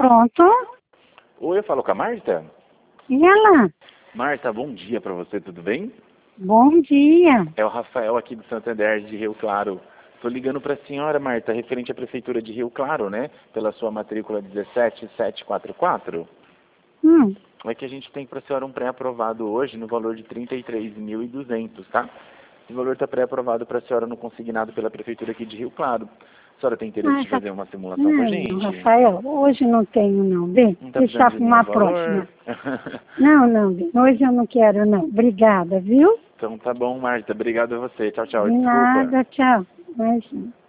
Pronto. Oi, eu falo com a Marta? E ela? Marta, bom dia pra você, tudo bem? Bom dia. É o Rafael aqui do Santander de Rio Claro. Tô ligando pra senhora, Marta, referente à Prefeitura de Rio Claro, né? Pela sua matrícula 17744. Hum. É que a gente tem pra senhora um pré-aprovado hoje no valor de 33.200, tá? Esse valor tá pré-aprovado pra senhora no consignado pela Prefeitura aqui de Rio Claro. A senhora tem interesse de fazer uma simulação com a gente? Não, Rafael, hoje não tenho não, bem. Não tá Deixar precisando para de uma nenhum valor? próxima. Não, bem. Hoje eu não quero não. Obrigada, viu? Então tá bom, Marta. Obrigado a você. Tchau, tchau. De Desculpa. nada, tchau. Imagina.